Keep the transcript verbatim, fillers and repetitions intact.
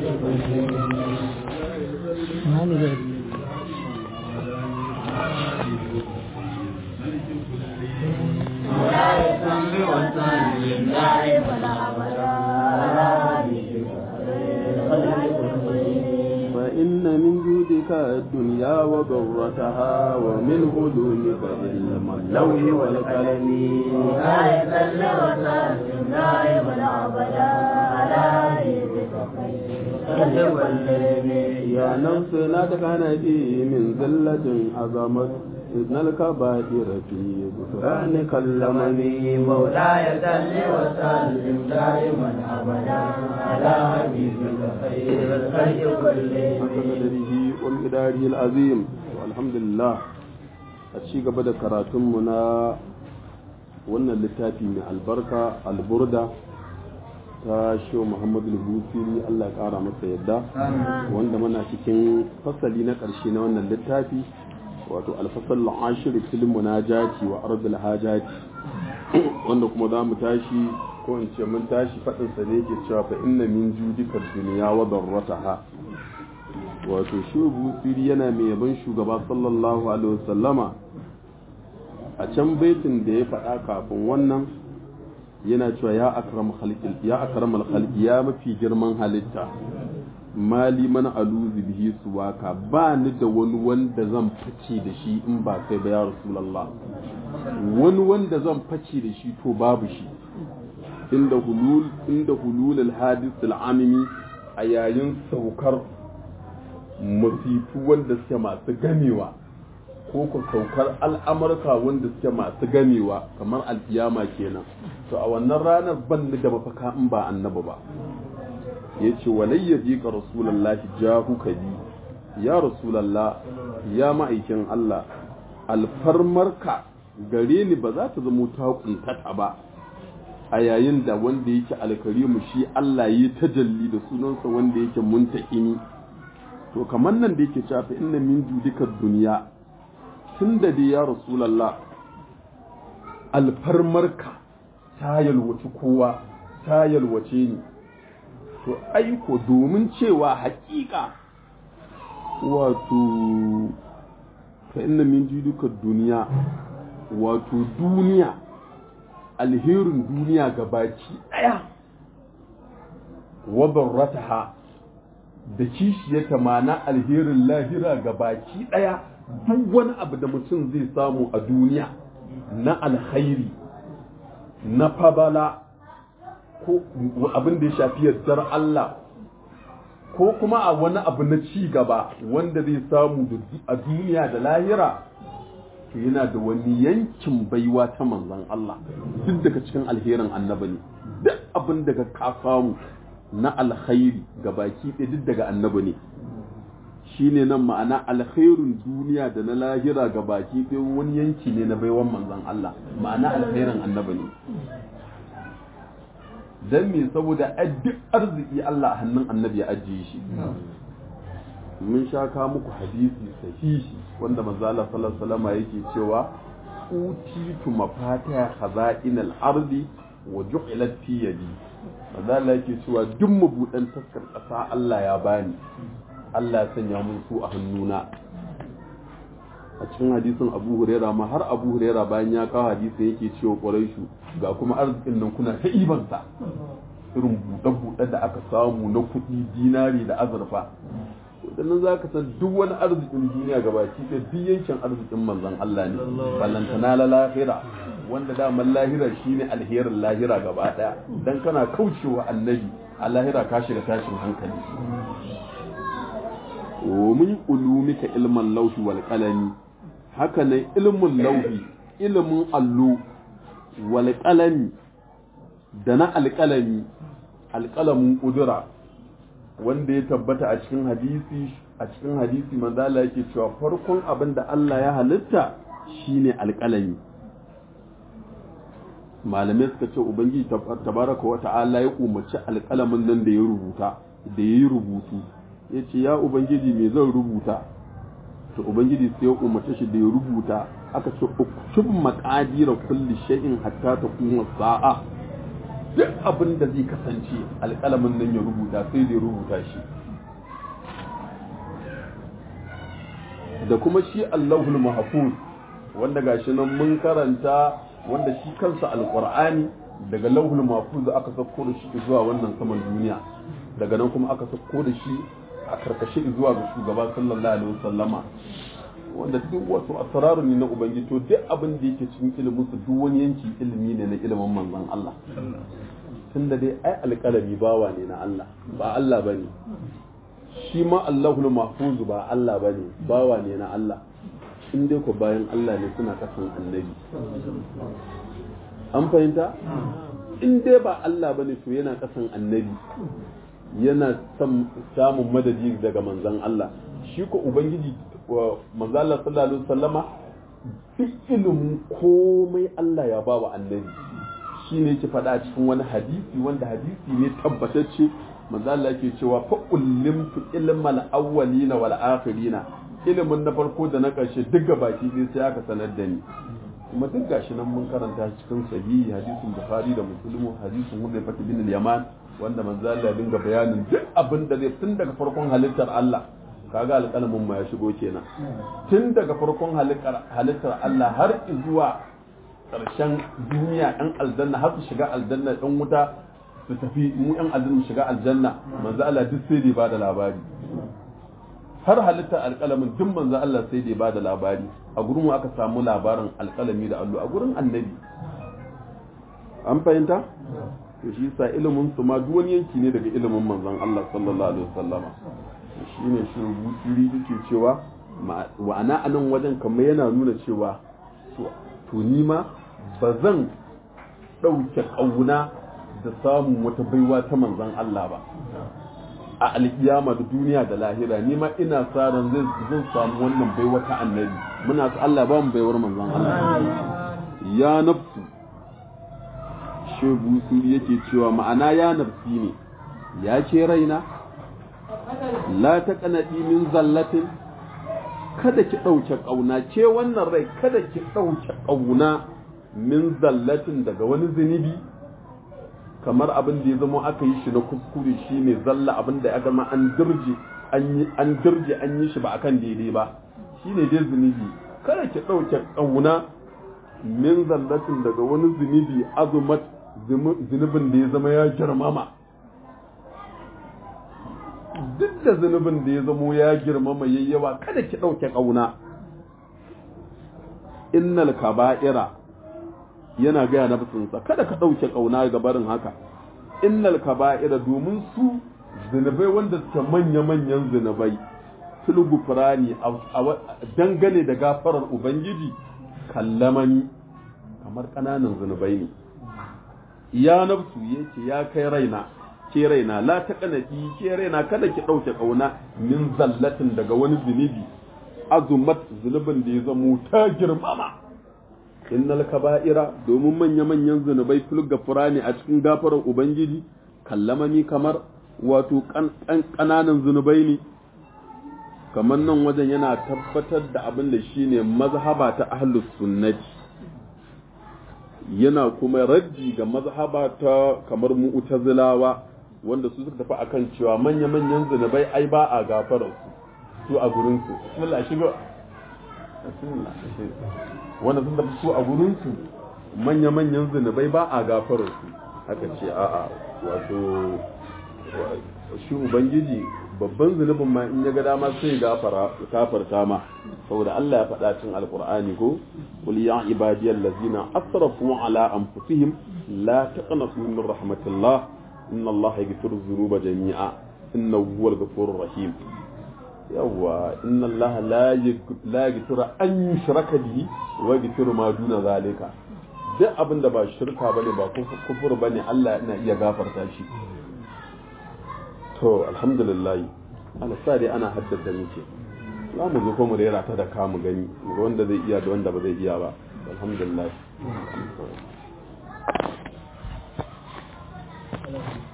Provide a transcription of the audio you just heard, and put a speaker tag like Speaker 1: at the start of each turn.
Speaker 1: فإن من جودك الدنيا وضرتها ومن علومك علم اللوح والقلم يا نفس لا تكنتي من ذلة عظمت إذن الكبائر في غفرانك اللمني
Speaker 2: مولاي صل وسلم دائما أبدا على حبيبك خير الخلق كلهم
Speaker 1: قدره والإداره العظيم والحمد لله الشيء قبل كراتم منا wannan littafi mai albarka alburda ta shehu muhammadu al-busiri Allah ya kara masa yadda wanda muna cikin fasali na ƙarshe na wannan littafi wato alfasal ashir fil munajati wa ardul hajati wanda kuma za mu tashi ko in ce mun tashi fadin sa ne yake cewa fa inna min judika dunya wa darrataha wato shehu busiri yana mai yaban shugaba sallallahu alaihi wasallama a can baitin da ya faɗa kafin wannan yana cewa ya akram khalqil ya akramal khalqi ya mafi girman halitta mali mana aluzi bihi suwaka ba ni da wani wanda zan fice da shi in ba kai ba ya rasulullah wani wanda zan fice da shi to babu shi inda hulul inda hulul alhadith alamimi a yayin saukar musifu wanda suke masu gamewa ko ku saukar al'amurka wanda suke masu gamewa kamar alkiyama kenan to a wannan ranar ban da mafaka in ba annaba ba yace walayya jika rasulullahi jahu kadi ya rasulullah ya ma'aikin Allah alfarmarka gare ni ba za ta zama ta kuntata ba a yayin da wanda yake alkarimu shi Allah yi tajalli da sunansa wanda yake muntaqimi to kamar nan da yake cewa fa inna min judika dunya tunda dai ya rasulullah alfarmarka ta yalwaci kowa ta yalwace ni to aiko domin cewa hakika wato fa inna min jiduka duniya wato duniya alherin duniya gabaki daya wa darrataha da kishiyata mana alherin lahira gabaki daya duk wani abu da mutum zai samu a duniya na alkhairi na fadala ko abin da ya shafi yardar Allah ko kuma a wani abu na ci gaba wanda zai samu a duniya da lahira to yana da wani yankin baiwa ta manzon Allah duk daga cikin alherin annabi ne duk abin da ka samu na alkhairi gabaki ɗaya duk daga annabi ne shine nan ma'ana alkhairun duniya da na lahira gabaki ɗaya wani yanki ne na baiwan manzon Allah ma'ana alkhairin annabi ne dan me saboda duk arziki Allah a hannun annabi ya ajiye shi mun sha ka muku hadisi sahihi wanda manzo Allah sallallahu alaihi wasallam yake cewa utitu mafatiha khaza'in al-ardi wa ju'ilat fi yadi manzo Allah yake cewa duk mabudan taskar kasa Allah ya bani Allah ya sanya mun su a hannuna a cikin hadisin Abu Huraira ma har Abu Huraira bayan ya kawo hadisi yake cewa Quraishu ga kuma arzikin nan kuna ta ibansa irin buɗe-buɗe da aka samu na kuɗi dinari da azurfa wadannan za ka san duk wani arzikin duniya gabaki da duk yankin arzikin manzon Allah ne ballantana la lahira wanda daman lahira shine alherin lahira gaba daya dan kana kaucewa annabi a lahira ka shiga tashin hankali wa min ulumika ilman lawhi wal qalami haka ne ilmun lawhi ilmun allo wal qalami da na alqalami alqalamun qudura wanda ya tabbata a cikin hadisi a cikin hadisi manzo Allah yake cewa farkon abin da Allah ya halitta shine alqalami malamai suka ce ubangiji tabaraka wa ta'ala ya umarci alqalamin nan da ya rubuta da yayi rubutu yace ya ubangiji me zan rubuta to ubangiji sai ya umarce shi da ya rubuta aka ce uktub maqadira kulli shay'in hatta taquma sa'a duk abin da zai kasance alƙalamin nan ya rubuta sai zai rubuta shi. Da kuma shi Allahul Mahfuz wanda gashi nan mun karanta, wanda shi kansa alqur'ani daga Lauhul Mahfuz aka sako da shi zuwa wannan saman duniya, daga nan kuma aka sako da shi a karkashe zuwa ga shugaba sallallahu alaihi wasallama, wanda duk wasu asraru ne na ubangiji. To duk abin da yake cikin ilimin su duk wani yanki ilimi ne na ilimin manzon Allah, tunda dai ai alƙalami bawa ne na Allah, ba Allah bane. Shi ma Allahul Mahfuz ba Allah bane, bawa ne na Allah. In dai ko bayan Allah ne suna kasan annabi, an fahimta? In dai ba Allah bane to yana kasan annabi, yana samun madadi daga manzon Allah. Shi ko ubangiji manzon Allah sallallahu alaihi wasallama duk ilimin komai Allah ya ba wa annabi. Shi ne yake faɗa a cikin wani hadisi wanda hadisi ne tabbatacce. Manzo Allah yake cewa fa ullimtu ilmal awwalina wal akhirina, ilimin na farko da na ƙarshe duk gabaki ɗaya sai aka sanar da ni. Kuma duk gashi nan mun karanta cikin sahihi hadisin Bukhari da Muslim, hadisin Hudayfa bin al-Yaman, wanda manzo Allah ya dinga bayanin duk abin da zai tun daga farkon halittar Allah. Kaga alƙalamin ma ya shigo kenan. Tun daga farkon halittar Allah har zuwa ƙarshen duniya ɗan aljanna har su shiga aljanna ɗan wuta su tafi, mu yan aljanna shiga aljanna, manzo Allah duk sai dai ba da labari. Har halittar alƙalamin duk manzo Allah sai dai ba da labari. A gurin aka samu labarin alƙalami da allo a gurin annabi. An fahimta? To shi sa ilimin su ma duk wani yanki ne daga ilimin manzon Allah sallallahu alaihi wasallama. Shi ne shi rubuturi yake cewa wa'ana anan wajen kamar yana nuna cewa to ni ma ba zan ɗauke ƙauna da samun wata baiwa ta manzon Allah ba a alkiyama da duniya da lahira. Ni ma ina sa ran zai zan samu wannan baiwa ta annabi. Muna su Allah ba mu baiwar manzon Allah. Ya nafsu shebu suri yake cewa ma'ana ya nafsi ne, ya ce raina la taqnati min zallatin, kada ki ɗauke ƙauna, ce wannan rai kada ki ɗauke ƙauna min zallatin daga wani zunubi, kamar abin da ya zama aka yi shi na kuskure shi ne zalla, abin da ya zama an dirje an dirje an yi shi ba akan daidai ba, shi ne dai zunubi. Kada ki ɗauke ƙauna min zallatin daga wani zunubi, azumat zunubin da ya zama ya girmama. Duk da zunubin da ya zamo ya girmama yayi yawa, kada ki ɗauke ƙauna. Innal kaba'ira, yana gaya na bisinsa, kada ka ɗauke ƙauna ga barin haka. Innal kaba'ira, domin su zunubai wanda suke manya-manyan zunubai, filgu firani dangane da gafarar Ubangiji, kallamani kamar ƙananan zunubai ne. Ya nafsu yake ya kai raina, ke raina la ta kanaki, ke raina kada ki ɗauke ƙauna min zallatin daga wani zunubi, azumat zunubin da ya zamo ta girmama. Innal kaba'ira, domin manya-manyan zunubai fil gafurani a cikin gafarar Ubangiji, kallamani kamar wato ƙananan zunubai ne. Kamar nan wajen yana tabbatar da abin da shine mazhaba ta ahlus sunnati, yana kuma raddi ga mazhaba ta kamar mu'tazilawa wanda su suka tafi akan cewa manya-manyan zunubai ai ba a gafarar su su a gurin su. Bismillah shiga. Bismillah. Wanda sun tafi su a gurin su manya-manyan zunubai ba a gafarar su. Haka ce a'a, wato shi Ubangiji babban zunubin ma in ya ga dama sai gafara kafarta ma, saboda Allah ya faɗa cikin Alƙur'ani ko qul ya ibadiyal ladzina asrafu ala anfusihim la taqnatu min rahmatillah inna Allah yaghfiru dhunuba jami'a innahu huwal ghafurur rahim. Yawa inna Allah la yaghfiru an yushraka bihi wa yaghfiru ma duna zalika. Duk abin da ba shirka bane ba kufur bane Allah yana iya gafarta shi. To alhamdulillah ana sa dai ana haddada muke, za mu zo ko mu rera ta da ka mu gani wanda zai iya da wanda ba zai iya ba. Alhamdulillah.